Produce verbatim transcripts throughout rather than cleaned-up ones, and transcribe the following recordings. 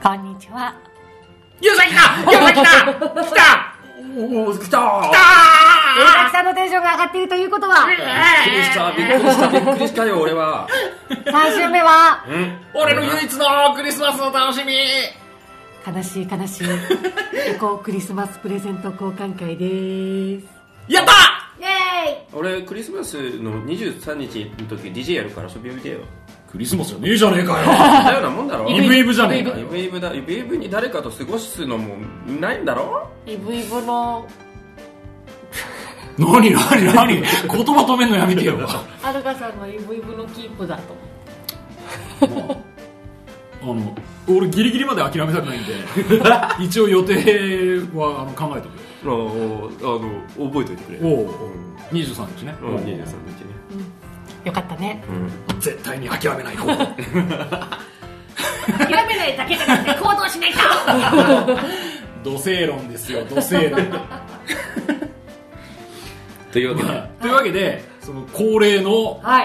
こんにちは。 ゆうさん来たゆうさん来た来たおお来た来たゆうさきさんのテンションが上がっているということは、 びっくりしたびっくりしたびっくりしたよ俺は。 さん週目は、 うん、俺の唯一のクリスマスの楽しみ。 悲しい悲しいエコクリスマスプレゼント交換会です。 やったイエーイ。 俺クリスマスのにじゅうさんにちの時 ディージェー やるから遊びおいでよ。 クリスマスじゃねえじゃねえかよ。 だようなもんだろ。 イブイブじゃねえかよ。 イブイブだ。イブイブに誰かと過ごすのもないんだろ。 イブイブの何何何言葉止めんのやめてよ。 アルガさんのイブイブのキープだとまあ、あの俺ギリギリまで諦めたくないんで一応予定はあの考えておくよ。 あの覚えておいてくれ。 おお、うん、にじゅうさんにちね。 うん、にじゅうさんにちね、 うん、よかったね、 うん、絶対に諦めないこと諦めないだけじゃなくて行動しないと土星論ですよ、土星論というわけで、 まあ、というわけでその恒例の、 はい、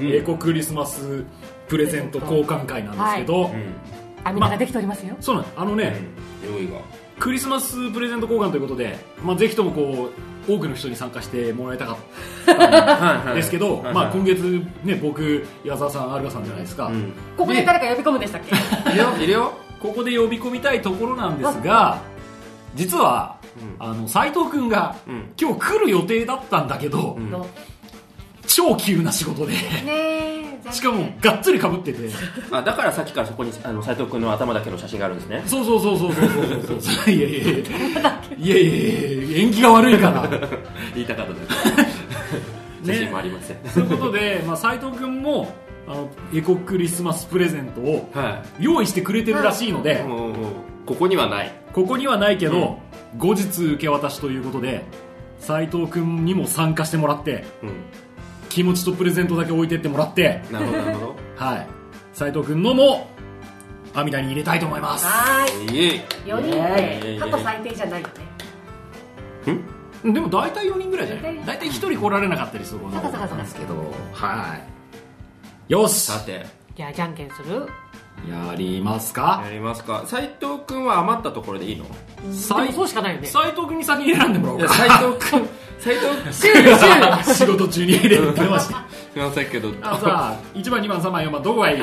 エコクリスマスプレゼント交換会なんですけど、はい、 網棚ができておりますよ、 まあ、そうなんあのね、 うん、用意がクリスマスプレゼント交換ということで、まあ、ぜひともこう多くの人に参加してもらいたかったんですけど、まあ、今月、ね、僕、矢沢さん、アルガさんじゃないですか、うん、 ここで誰か呼び込むんでしたっけ？ いるよいるよ。 ここで呼び込みたいところなんですが、実は、うん、あの斉藤君が、うん、今日来る予定だったんだけど、うん、超急な仕事で、ね、しかもがっつり被っててあ、だからさっきからそこにあの斉藤君の頭だけの写真があるんですね。 そうそうそうそうそうそうそういやいやいやいやいやいや縁起が悪いから言いたかっただけ写真もありません、ね、 そういうことで、まあ、斉藤君もあのエコクリスマスプレゼントを用意してくれてるらしいので、はい、 ここにはないここにはないけど、うん、後日受け渡しということで斉藤君にも参加してもらって、うん、気持ちとプレゼントだけ置いてってもらって、 なるほどなるほど、 はい、斉藤君のも網田に入れたいと思います。 はーい、 いよにんで過去最低じゃないよね。 んでも大体よにんぐらいじゃない大体ひとり来られなかったりすることなんですけど、はいよし、 さてじゃあじゃんけんする？ やりますかやりますか。斉藤君は余ったところでいいの？ 斉そうしかないよね。 斉藤君に先に選んでもらおうか。 斉藤君斉藤シュールシュール仕事中に入れてましたすみませんけど、 あ、さあいちばんにばんさんばんよんばんどこがいい？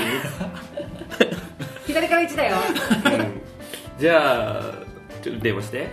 左からいちだよ、 うん、じゃあちょっと電話して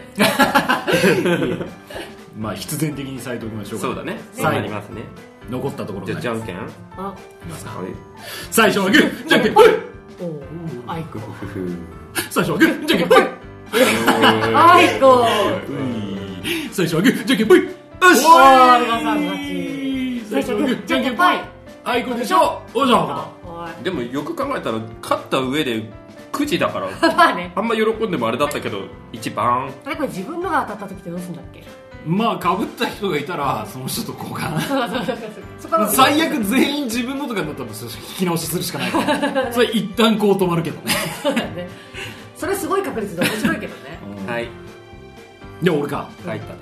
まあ必然的に斉藤君はしょうがない。 そうだね、そうなりますね。 残ったところじゃあじゃんけん、 あ、 いますか。最初はグーじゃんけんぽい。 おお、あいこ最初はグーじゃんけんぽい。 あいこ最初はグーじゃんけんぽい。よし、 おー、アルガさん勝ち。 最初はグーじゃんけんぽい。あいこでしょ。おじゃん。 でもよく考えたら勝った上でくじだからまあね、 あんま喜んでもあれだったけどいちばんあれこれ自分のが当たった時ってどうするんだっけ？ まあ被った人がいたらその人と交換そうそうそうそう最悪全員自分のとかになったら引き直しするしかないからそれ一旦こう止まるけどねそうだね、それすごい確率で面白いけどね、 うん、はい、 じゃあ俺か書いたね。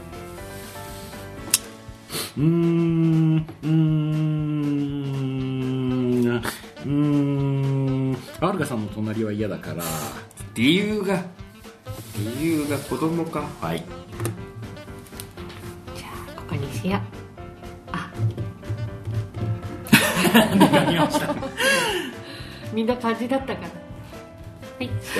うーんうーんうーんアルガさんの隣は嫌だから理由が理由が子供か。 はい、 じゃあここにしよう。あ願いましたみんな感じだったから、はい、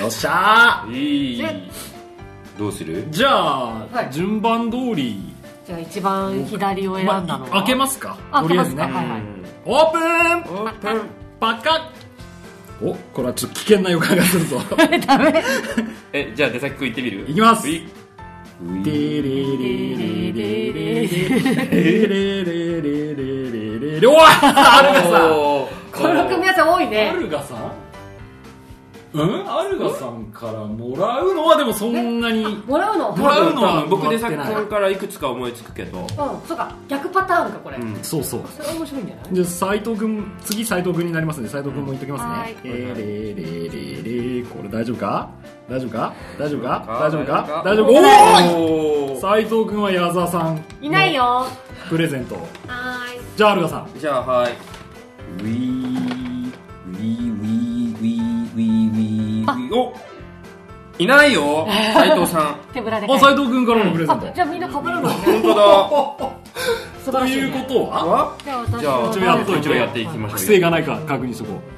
よっしゃー。 いい、どうする？ じゃあ、はい、順番通りじゃあ一番左を選んだのは、ま、 開けますか。 あ、 とりあえずね、 はいはい、 オープンオープンパカッ。お、これはちょっと危険な予感がするぞダメえ、じゃあ出先くん行ってみる？ いきます。 ういテレレレレレレレレレレ。おい、アルガさん、 この組み合わせ多いね。 アルガさん、うん、アルガさんからもらうのはでもそんなにもらうのもらうのは僕でさっきからいくつか思いつくけど、うん、 そうか、逆パターンかこれ、うん、 そうそう、 それ面白いんじゃない？ じゃあ斉藤君、次斉藤君になりますんで斉藤君も言っときますね。えー、レレレレ、これ大丈夫か大丈夫か大丈夫か大丈夫か大丈夫。おお、斉藤君は矢沢さんいないよプレゼント。 はーい、 じゃあアルガさん、 じゃあはい、 ウィーウィーウィーウィーウィーウィー、 おいないよ斉藤さん。 手ぶらであ、斉藤君からのプレゼント、 あ、じゃあみんな被るのね。 本当だ。 素晴らしい、ね、 ということはじゃあ私じゃあ一応やっと一応やっていきましょう。 不正がないか確認しとこ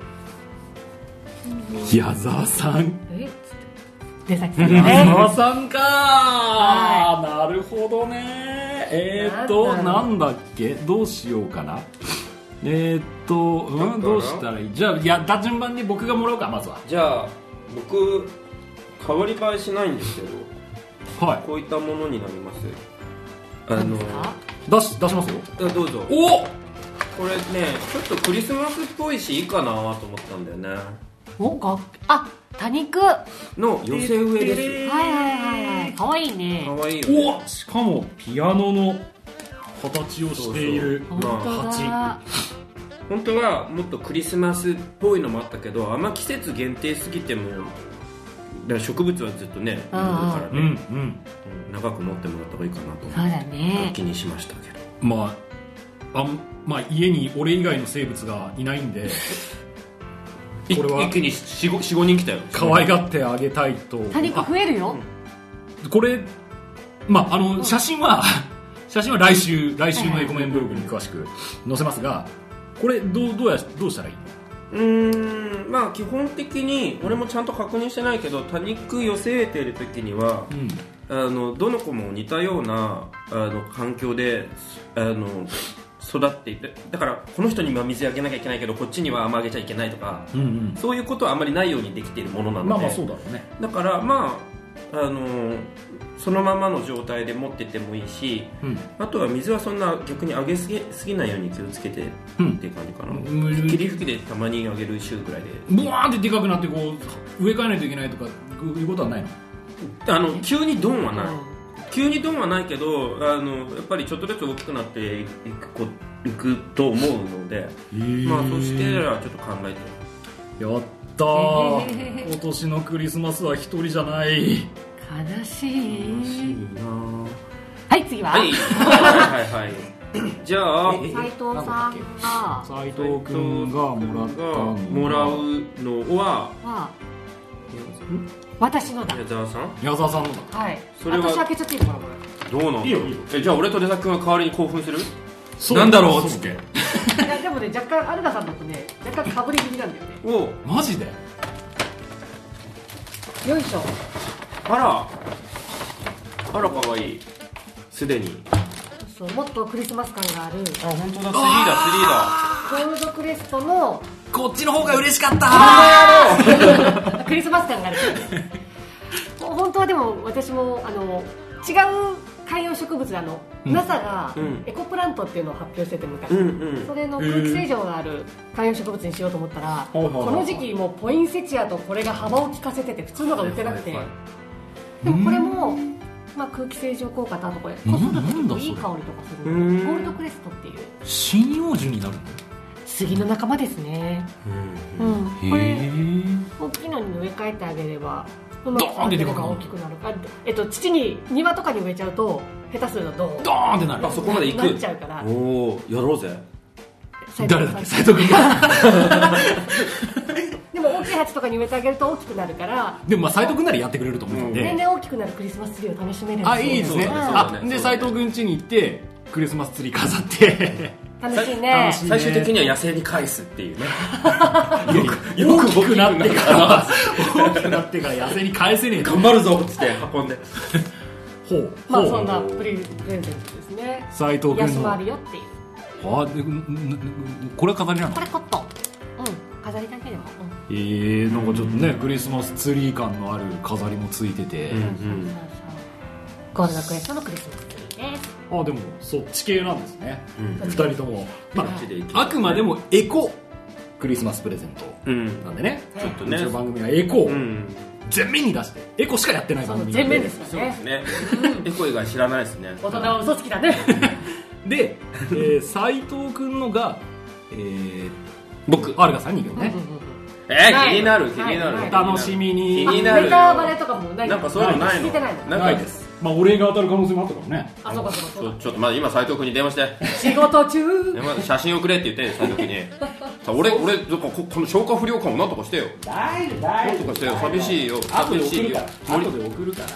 う。矢沢さん、 え出先さん矢ね。 沢さんか、 はなるほどね。えーっとなんだっけ、どうしようかな。えーっとうんどうしたらいい。じゃあやった順番に僕がもらおうか。まずはじゃあ僕変わり映えしないんですけど、 はい、 こういったものになります。あの出し出しますよ。 どうぞ。 お、 これねちょっとクリスマスっぽいしいいかなと思ったんだよね。 おかあ多肉。 の寄せ植えです。 はいはいはいはい。かわいいね。 かわいいよね。 お、しかもピアノの形をしている。 本当だ。 本当はもっとクリスマスっぽいのもあったけど、あんま季節限定すぎても、だから植物はずっとね、だからね、 うんうん、 長く持ってもらった方がいいかなとそうだね。 気にしましたけど、 まああんまあ家に俺以外の生物がいないんでこれは一気に よん、ごにん来たよ。 可愛がってあげたいと。 多肉増えるよ。 これまああの写真は写真は来週来週のエコメンブログに詳しく載せますが、これどうどうやどうしたらいいの？ うーん、まあ基本的に俺もちゃんと確認してないけど、多肉寄せ植えている時には、うん、あのどの子も似たようなあの環境であの育っていて、だからこの人には水あげなきゃいけないけどこっちにはあんまあげちゃいけないとか、うんうん、そういうことはあんまりないようにできているものなので、 まあまあそうだろうね。 だからまああのそのままの状態で持っててもいいし、うん、あとは水はそんな逆にあげすぎすぎないように気をつけてっていう感じかな、うん、霧吹きでたまにあげる週ぐらいでブワーンってでかくなってこう植え替えないといけないとかいうことはないの？ あの急にドンはない、うん、急にドンはないけど、あのやっぱりちょっとずつ大きくなっていく、いくと思うので、まあそしてはちょっと考えて。 やったー今年のクリスマスは一人じゃない。 悲しい。 悲しいな。 はい次は。 はいはいはい。じゃあ斉藤さんが斉藤君がもらったのもらうのは、 は私のだ。 矢沢さん。 矢沢さんのだ。 はい。 それは私開けちゃっていいのかなこれ。どうなんだ。 いいよいいよ。 えじゃあ俺と出崎君が代わりに興奮する？ なんだろうっつって。 いやでもね若干アルナさんだとね若干かぶり気味なんだよね。 おマジで？ よいしょ。 あらあらかわいい。すでにそうもっとクリスマス感がある。 あ本当だ。スリーだスリーだ。 ゴールドクレストのこっちの方が嬉しかったクリスマス感がある本当はでも私もあの違う観葉植物あの、うん、ナサ がエコプラントっていうのを発表してて昔、うんうん、それの空気清浄がある観葉植物にしようと思ったら、この時期もうポインセチアとこれが幅を利かせてて普通のが売ってなくて、でもこれも、まあ、空気清浄効果とあとこれこすると結構いい香りとかするゴールドクレストっていう針葉樹になるの？ 杉の仲間ですね。うん、うん、これ大きいのに植え替えてあげればうまく育てるが大きくなる。あ、えっと、土に庭とかに植えちゃうと下手するとドーンドーンってなる。 あそこまで行くなっちゃうから。 おおやろうぜ。 誰だっけ斉藤君がでも大きい鉢とかに植えてあげると大きくなるから。 でもまあ斉藤君ならやってくれると思うので、 年々大きくなるクリスマスツリーを楽しめるんですよ。 あいいですね。あで斉藤君家に行ってクリスマスツリー飾って楽しいね。 最終的には野生に返すっていうねよく大きくなってから大きくなってから野生に返せねえ。 頑張るぞっつって運んでほうまあそんなプレゼントですね。 斉藤君の安回りよっていう。 あでこれは飾りなの？ これコットン。うん飾りだけでも、 うん、えー、なんかちょっとねクリスマスツリー感のある飾りもついてて、うんうん、 ゴールドクエストのクリスマスツリーです。 あでもそっち系なんですね、うん、ふたりとも、まあ、 ああくまでもエコクリスマスプレゼントなんでね、うん、ちょっとねうちの番組はエコを全面に出してエコしかやってない番組全面ですよね。 そうですねエコ以外知らないですね。 大人は嘘つきだねで、えー、斉藤君のが、えー、 僕アルガさんに行くよね、うんうんうん、 えー、気になる気になる、 お楽しみに。 気になるネタバレとかもない。 なんかそういうのないの？ 聞いてないの？ ないです。 まあお礼が当たる可能性もあったからね。 あ、そうかそうか。 ちょっとまだ今斉藤君に電話して。 仕事中。 写真送れって言って斉藤君に。俺俺この消化不良感をなんとかしてよ。 大丈夫大丈夫。 なんとかしてよ。寂しいよ。 後で寂しいよ。 後で送るから。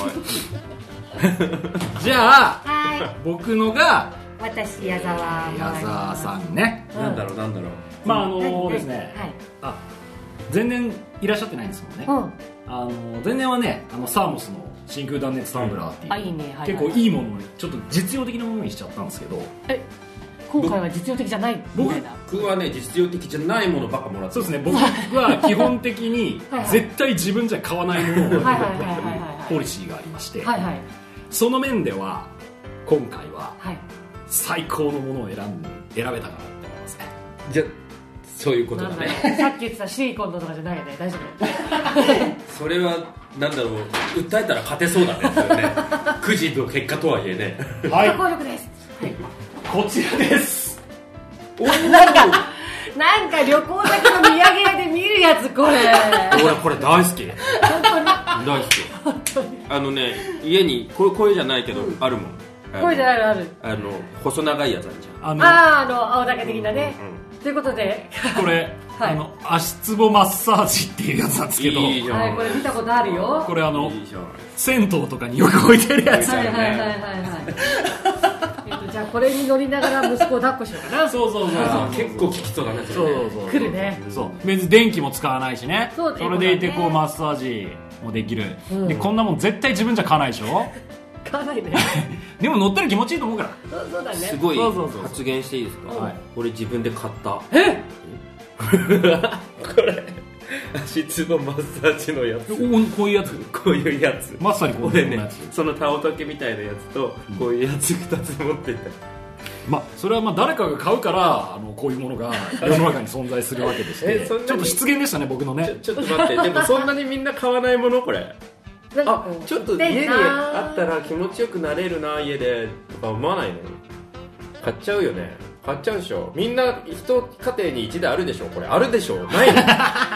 じゃあ僕のが私矢沢矢沢さんね。 なんだろうなんだろう。 まああのですね。あ、前年いらっしゃってないんですもんね。あの前年はね、あのサーモスの真空断熱タンブラーっていう結構いいものにちょっと実用的なものにしちゃったんですけど。 え、今回は実用的じゃないみたいな。 僕はね実用的じゃないものばっかもらって。 そうですね。僕は基本的に絶対自分じゃ買わないものを買うポリシーがありまして、その面では今回は最高のものを選ん選べたかなって思いますね。 じゃそういうことだね。 さっき言ってたシリコンのとかじゃないよね。大丈夫。 それはなんだろう、訴えたら勝てそうだね。それねくじの結果とはいえね。 はい。効力です。 こちらです。 なんかなんか旅行先の土産屋で見るやつこれ。 俺これ大好き。 本当に大好き。本当に。あのね家にこれこれじゃないけどあるもん。 これじゃないのある。 あの細長いやつあるじゃん。 あのああの青竹的なね。ということでこれ、はい、あの足つぼマッサージっていうやつなんですけど、 いいはい、これ見たことあるよ。 これあの銭湯とかによく置いてるやつだよね。 はいはいはいはいはいえっとじゃあこれに乗りながら息子を抱っこしようかな。 そうそうそう結構効きそうだね。 そうそうそう来るね。 そう別に電気も使わないしね。 そう、 それでいてこうマッサージもできる、うん、でこんなもん絶対自分じゃ買わないでしょ。 買わないね。 でも乗ったら気持ちいいと思うから。 そうそうだね。 すごい発言していいですか。はい、俺自分で買った。 えこれ足つぼマッサージのやつ。 こういうやつこういうやつまさにこういうやつ。 そのタオタケみたいなやつとこういうやつふたつ持ってた。 まあそれはまあ誰かが買うからあのこういうものが世の中に存在するわけでしてちょっと失言でしたね僕のね。 ちょっと待って。でもそんなにみんな買わないものこれ。あ、ちょっと家にあったら気持ちよくなれるな家でとか思わないの？買っちゃうよね。買っちゃうでしょ。みんな一家庭に一台あるでしょ。これあるでしょ。ないの？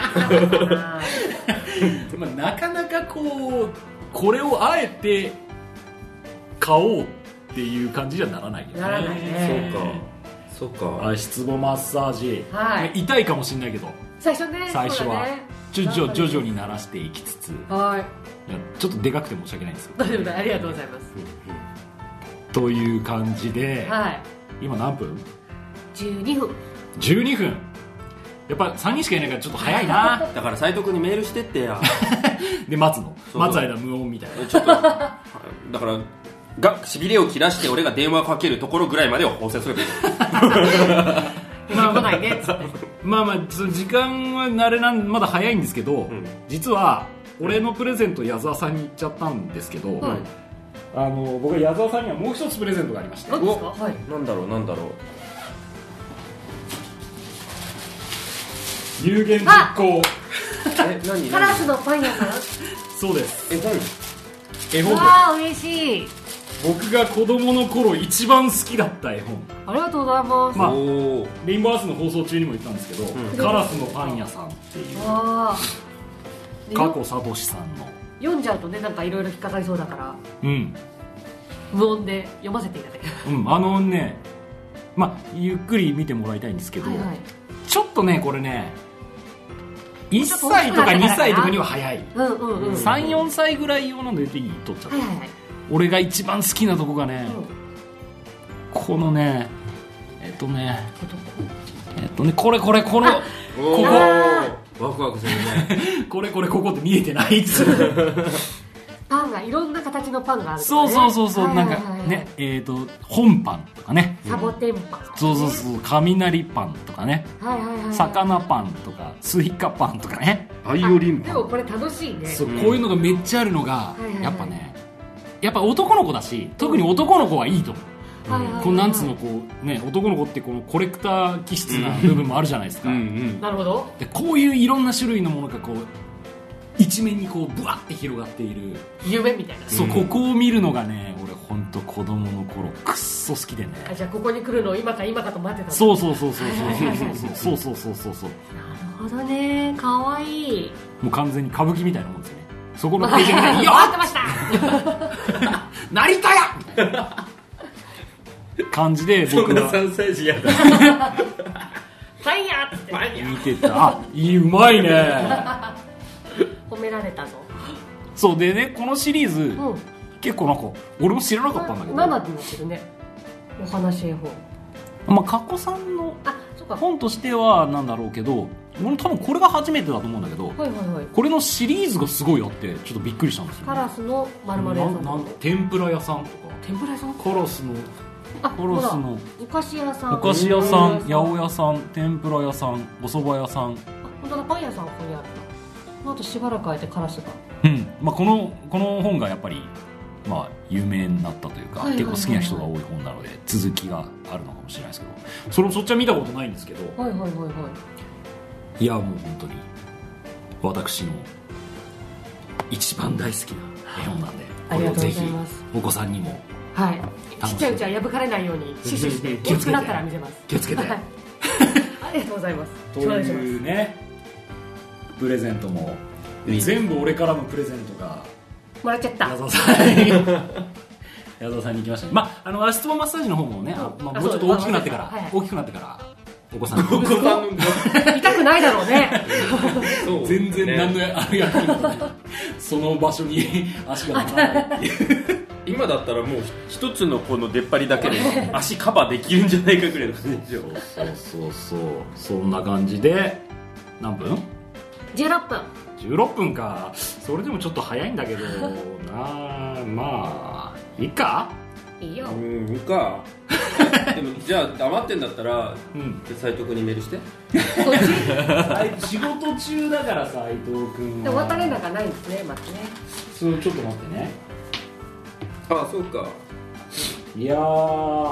まあなかなかこうこれをあえて買おうっていう感じじゃならないよね。 ならないね。 そうか。そうか。 足つぼマッサージ、 はい、 痛いかもしれないけど最初ね。 最初は、ね、徐々徐々に慣らしていきつつ、 はい。 ちょっとでかくて申し訳ないんですけど。 大丈夫だ。ありがとうございます。 という感じで、 はい、 今何分？ じゅうにふん。 じゅうにふん。やっぱさんにんしかいないからちょっと早いな。 だから斉藤君にメールしてってや。 で待つの。待つ間無音みたいな。 ちょっとだからがしびれを切らして俺が電話かけるところぐらいまでを放送すればいい。 まあ来ないね。 まあまあ時間は慣れなんまだ早いんですけど、うん、実は俺のプレゼント矢沢さんに言っちゃったんですけど、うん、あの僕は矢沢さんにはもう一つプレゼントがありまして。 何ですか？はい。 なんだろうなんだろう。 有言実行。 え何？ カラスのパン屋さん？ そうです。 え何？ 絵本です。わあ嬉しい。 僕が子供の頃一番好きだった絵本。 ありがとうございます。 まあ、レインボーアースの放送中にも言ったんですけど、うん、カラスのパン屋さんっていう加古聡さんの。 読んじゃうとねなんかいろいろ引っかかりそうだから、 うん、 無音で読ませていただいて、 うん、あのね、まあゆっくり見てもらいたいんですけど、はいはい、ちょっとねこれねいっさいとかにさいとかには早い、 うんうんうん、 さん、よんさいぐらい用なんでいい撮っちゃった、はいはいはい、俺が一番好きなとこがね、うん、このねえっとねえっとねこれこれこのここワクワクするね。 これこれここって見えてないっつパンがいろんな形のパンがある、ね、 そうそうそうそう、はいはいはいはい、なんかねえっ、ー、と本パンとかねサボテンパン、ね、 そうそうそう雷パンとかね、 はいはいはい、 魚パンとかスイカパンとかねバイオリンパン。 でもこれ楽しいね。 そう、うん、こういうのがめっちゃあるのが、はいはいはい、やっぱねやっぱ男の子だし特に男の子はいいと思う、うん、このなんつうのこう、ね、男の子ってこのコレクター気質な部分もあるじゃないですか、うんうん、 なるほど。 でこういういろんな種類のものがこう一面にこうブワッて広がっている夢みたいな。 そう、うん、ここを見るのがね俺本当子供の頃くっそ好きでね。 あ、じゃあここに来るのを今か今かと待ってた。 そうそうそうそうそうそうそうそうそう。 なるほどね、かわいい。 もう完全に歌舞伎みたいなもんですよね。そこのページにね、 よーってました成田や感じで僕はそんなさんさい児やだファイヤーって見てた。あ、いいうまいね褒められたぞ。 そうでね、このシリーズ、うん、結構なんか俺も知らなかったんだけどななでなってるね、お話絵本。まあ加古さんの本としてはなんだろうけど、俺多分これが初めてだと思うんだけど、はいはいはい、これのシリーズがすごいあってちょっとびっくりしたんですよ、ね、 カラスの丸々屋さんなな天ぷら屋さんとか、 天ぷら屋さん、 カラスのカラスのお菓子屋さん、 お菓子屋さん、八百屋さん、天ぷら屋さん、お蕎麦屋さん、あ、 本当だ、パン屋さんここにあった。あとしばらく空いてカラスが、 うん、まあ、このこの本がやっぱりまあ有名になったというか、はいはいはいはい、結構好きな人が多い本なので続きがあるのかもしれないですけど、それもそっちは見たことないんですけど、 はいはいはいはい、 いやもう本当に私の一番大好きな絵本なんで、これをぜひお子さんにも、 はい、ちっちゃいうちは破かれないように死守して大きくなったら見せます。 気をつけて、はい、 ありがとうございます。 というね、プレゼントも全部俺からのプレゼントがもらっちゃった。 矢沢さんに矢沢さんに行きましたね。まあ、あの足つぼマッサージの方もね、あ、まあ、もうちょっと大きくなってから、はいはい、大きくなってからお子さんの痛くないだろうねそう全然何のある役にもねその場所に足がならない今だったらもう一つのこの出っ張りだけで足カバーできるんじゃないかぐらいの感じですよ。 そうそうそうそんな感じで何分じゅうろっぷんじゅうろっぷんか。それでもちょっと早いんだけどな。まあいいか、 いいよ、 うん、いいかでもじゃあ黙ってんだったら、うん、斉藤君にメールして仕事中だから斉藤君はで渡れながないんですね、まずね。 そう、ちょっと待ってね。 ああ、そうか。 いやー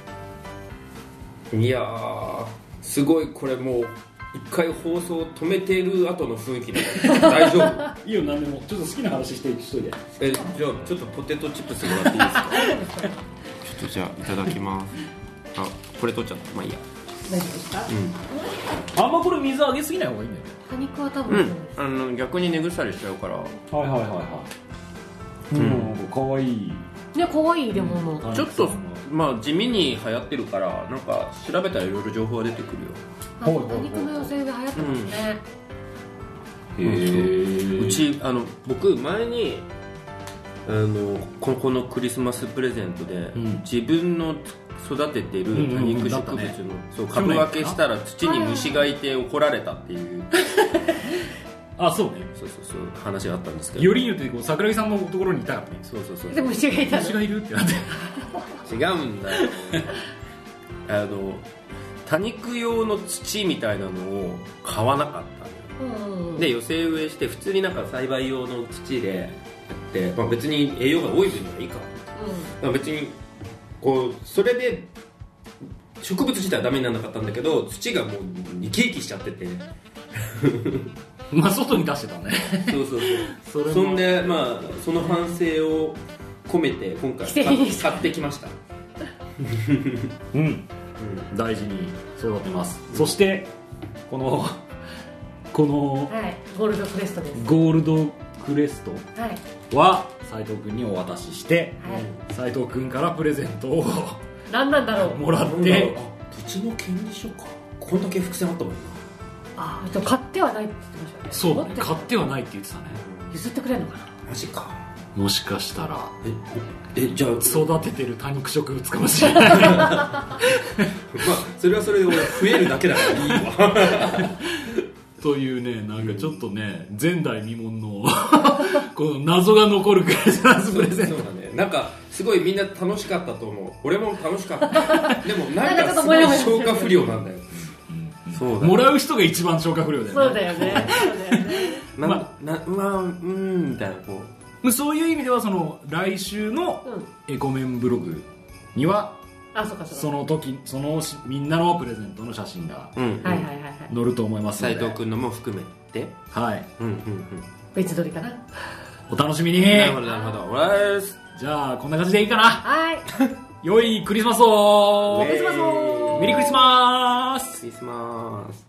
いやーすごい。これもう一回放送止めてる後の雰囲気で大丈夫いいよ、何でも。ちょっと好きな話してしといて。 え、じゃあちょっとポテトチップスもらっていいですかちょっとじゃあいただきます。あ、これ取っちゃった。まあいいや。 大丈夫ですか、 うん、あんまこれ水あげすぎない方がいいんだよね。 果肉は多分、 うん、あの逆に根腐りしちゃうから。 はいはいはいはいうん、かわいいね、かわいい入れ物、 うん、ちょっとまあ地味に流行ってるから、なんか調べたらいろいろ情報が出てくるよ。 果肉の寄せ植え流行ってますね、 うん、へえ。うちあの僕前にあのここのクリスマスプレゼントで、うん、自分の育ててる多肉植物の、うんうんうんね、そう株分けしたら土に虫がいて怒られたっていうあ、そうね。 そうそうそう話があったんですけど、 よりによってこう桜木さんのところにいたからね。 そうそうそう。 でも虫がいた。 虫がいるってなって違うんだよあの多肉用の土みたいなのを買わなかったのよ、うんうんうん、で寄せ植えして普通になんか栽培用の土でやって、まあ、別に栄養が多い分にはいいか、うん、まあ、別にこうそれで植物自体はダメにならなかったんだけど、土がもう生き生きしちゃっててまあ外に出してたねそうそうそうそ, そんでまあその反省を込めて今回買ってきましたうん、うん、大事に育てます、うん、そしてこのこの、 はい、ゴールドクレストです。 ゴールドクレストは斉藤君にお渡しして、はい、斉藤君からプレゼントを何なんだろうもらって、 土地の権利書か、こんだけ伏線あったもんな。 ああ、買ってはないって言ってましたね。 そうだね、買ってはないって言ってたね。 譲ってくれるのかな。 マジか。 もしかしたらええじゃあ育ててる多肉植物かもしれないまあそれはそれで俺増えるだけだからいいわというね、なんかちょっとね、前代未聞のこの謎が残るクリスマスプレゼント。 そうだね。なんかすごいみんな楽しかったと思う。俺も楽しかったでもなんかすごい消化不良なんだよそうだね、もらう人が一番消化不良だよね。 そうだよね。 まあ、なまあ、うんみたいなこう。そういう意味ではその来週のエコメンブログには、 うん、あ、そうかそうか。 その時そのみんなのプレゼントの写真が載ると思いますので、 斉藤君のも含めて、 はい。 うんうんうん。 別撮りかな。 お楽しみに。 なるほどなるほど。おす。 じゃあこんな感じでいいかな。 はい。 良いクリスマスを。 クリスマスを。 メリークリスマス。 クリスマス。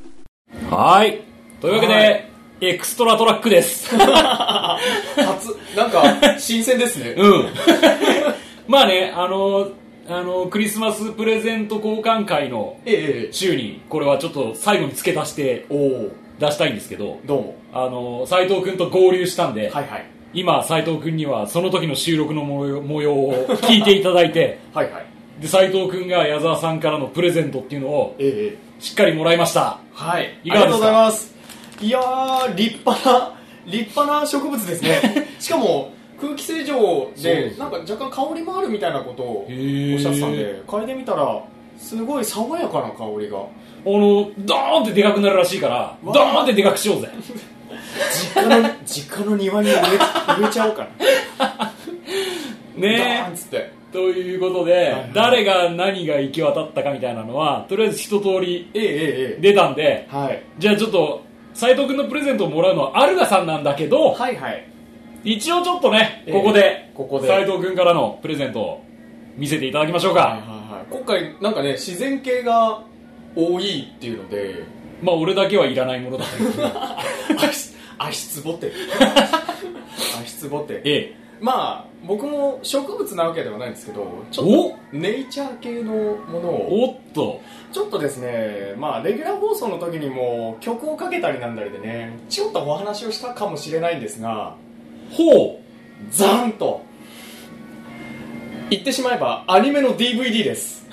はい。というわけで、エクストラトラックです。 初。 なんか新鮮ですね。 うんまあね、あのあのクリスマスプレゼント交換会の週にこれはちょっと最後に付け足して出したいんですけど、 どうもあの斉藤君と合流したんで、 はいはい、 今斉藤君にはその時の収録の模様、模様を聞いていただいてはい、はい、 で斉藤君が矢沢さんからのプレゼントっていうのをしっかりもらいました。 はい、 いかがですか？ ありがとうございます。いやー、立派な立派な植物ですねしかも空気清浄でなんか若干香りもあるみたいなことをおっしゃってたんで、嗅いでみたらすごい爽やかな香りが、あのドーンってでかくなるらしいからドーンってでかくしようぜ実家の実家の庭に植え、植えちゃおうかなねえドーンっつってということで、はいはい、誰が何が行き渡ったかみたいなのはとりあえず一通り出たんで、 ええええはい、 じゃあちょっと斉藤君のプレゼントをもらうのはアルガさんなんだけど、 はいはい、 一応ちょっとねここで、 ええ、ここで斉藤君からのプレゼントを見せていただきましょうか。 はいはいはい、今回なんかね自然系が多いっていうので、 まあ俺だけはいらないものだという足つぼって足つぼって、 ええ、 まあ僕も植物なわけではないんですけど、ちょっとネイチャー系のものをおっとちょっとですね、まあレギュラー放送の時にも曲をかけたりなんだりでねちょっとお話をしたかもしれないんですが、 ほうザーンと言ってしまえばアニメの ディーブイディー です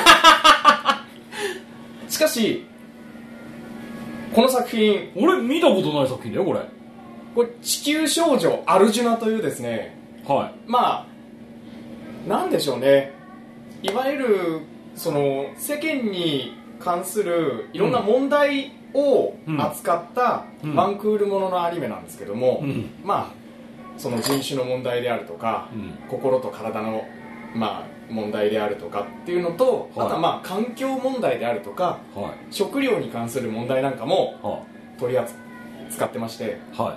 しかしこの作品俺見たことない作品だよこれ。 これ地球少女アルジュナというですね、 はい、 まあなんでしょうね、いわゆるその世間に関するいろんな問題を扱ったワンクールもののアニメなんですけども、うんうん、まあその人種の問題であるとか、うん、心と体のまあ問題であるとかっていうのと、はい、あとはまあ環境問題であるとか、はい、食料に関する問題なんかも取り扱ってまして、はい、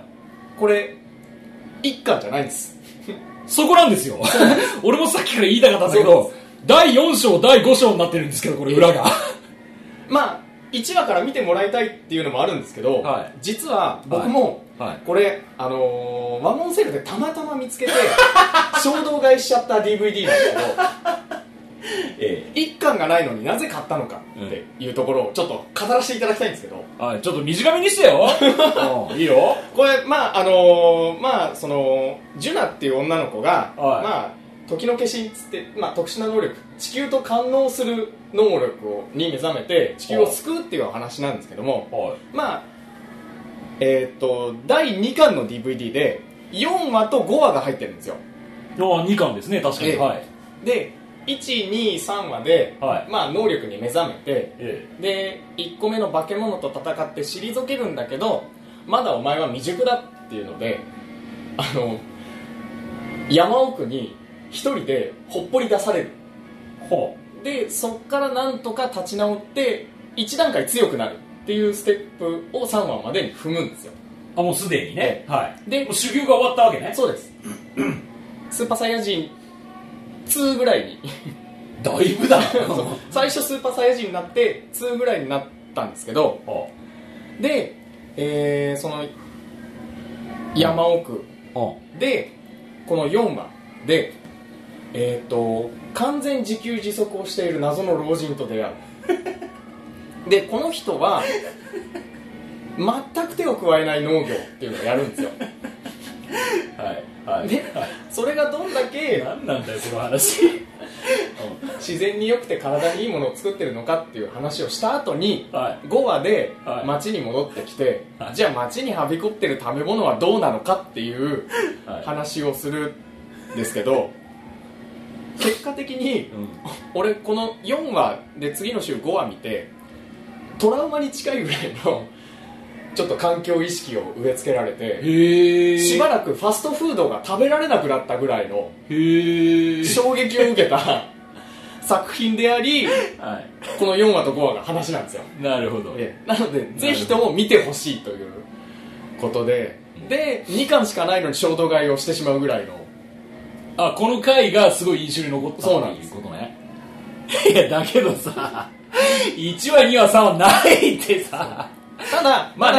これ一巻じゃないんですそこなんですよ俺もさっきから言いたかったんだけどだいよん章だいご章になってるんですけどこれ裏がまあいちわから見てもらいたいっていうのもあるんですけど、はい、実は僕もこれ、はい、あのー、ワモンセールでたまたま見つけて衝動買いしちゃった ディーブイディー なんですけど、ええ、いっかんがないのになぜ買ったのかっていうところをちょっと語らせていただきたいんですけど、 はい、ちょっと短めにしてよいいよこれまああのー、まあそのジュナっていう女の子が、はい、まあ時の化身っつって、まあ、特殊な能力地球と感応する能力をに目覚めて地球を救うっていう話なんですけども、はい、まあえー、っとだいにかんの ディーブイディー でよんわとごわが入ってるんですよ。 あにかんですね確かに、えーはい、 でいち、に、さんわで、はいまあ、能力に目覚めて、えー、でいっこめの化け物と戦って退けるんだけどまだお前は未熟だっていうのであの山奥に一人でほっぽり出される。ほうでそっからなんとか立ち直って一段階強くなるっていうステップをさんわまでに踏むんですよ。 あもうすでにね、はい、 でもう修行が終わったわけね。 そうですスーパーサイヤ人にぐらいにだいぶだ最初スーパーサイヤ人になってにぐらいになったんですけど、はあ、で、えー、その山奥でこのよんわでえー、と完全自給自足をしている謎の老人と出会うでこの人は全く手を加えない農業っていうのをやるんですよはいはいで、はい、それがどんだけ何なんだよこの話自然に良くて体にいいものを作ってるのかっていう話をした後に、はい、ごわで町に戻ってきて、はい、じゃあ町にはびこってる食べ物はどうなのかっていう話をするんですけど、結果的に、うん、俺このよんわで次の週ごわ見てトラウマに近いぐらいのちょっと環境意識を植え付けられて、へしばらくファストフードが食べられなくなったぐらいのへ衝撃を受けた作品であり、はい、このよんわとごわが話なんですよ。 なるほど。 なのでぜひとも見てほしいということで、でにかんしかないのに衝動買いをしてしまうぐらいの、 あこの回がすごい印象に残ったそうなんですということね。いやだけどさいちわにわさんわないってさただまあでも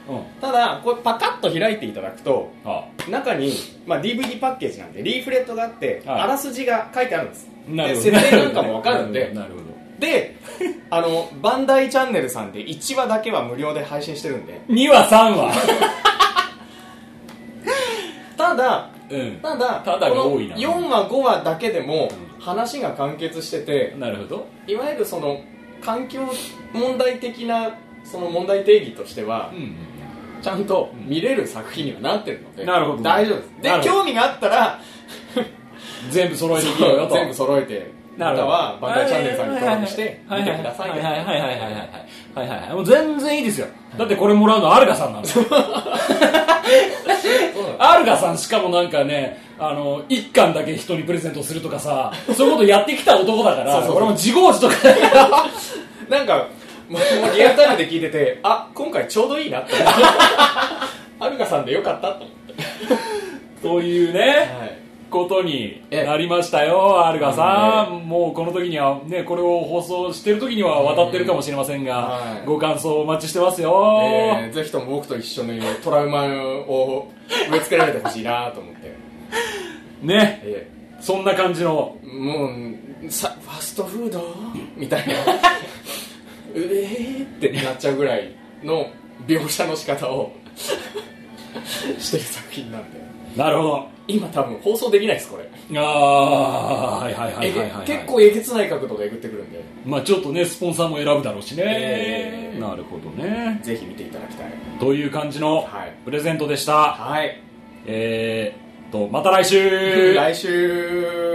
うん、ただこれパカッと開いていただくと、はあ、中に、まあ、ディーブイディー パッケージなんでリーフレットがあって、はい、あらすじが書いてあるんです。なるほど。で設定なんかも分かるんでなるほど。であのバンダイチャンネルさんでいちわだけは無料で配信してるんでにわさんわただ、うん、ただただが多いな。 よんわごわだけでも話が完結してて、 なるほど。 いわゆるその環境問題的なその問題定義としては、うん、ちゃんと見れる作品にはなってるので、 なるほど、 大丈夫です。で興味があったら全部揃えていいよと。 全部揃えて、またはバンダイチャンネルさんに登録して見てください。 はいはいはいはいはいはいはい。もう全然いいですよ。だってこれもらうのはアルガさんなんですよ。アルガさんしかもなんかね、あの一巻だけ人にプレゼントするとかさ、そういうことやってきた男だから、俺も自業自得なんかもうリアルタイムで聞いてて、あ、今回ちょうどいいなってアルガさんでよかったと思ってそういうね、はい、ことになりましたよ。アルガさん、もうこの時にはね、これを放送してる時には渡ってるかもしれませんが、はい、ご感想お待ちしてますよ、 えー、ぜひとも僕と一緒にトラウマを植え付けられてほしいなと思ってね、えー、そんな感じのもうさファストフードみたいなうえーってなっちゃうぐらいの描写の仕方をしてる作品なんで。 なるほど。 今多分放送できないですこれ。 ああ、はいはいはいはいはい、はい、 結構えげつない角度でえぐってくるんで、 まあちょっとねスポンサーも選ぶだろうしね、えー、なるほどね。 ぜひ見ていただきたいという感じのプレゼントでした。 はい、 えーっとまた来週来週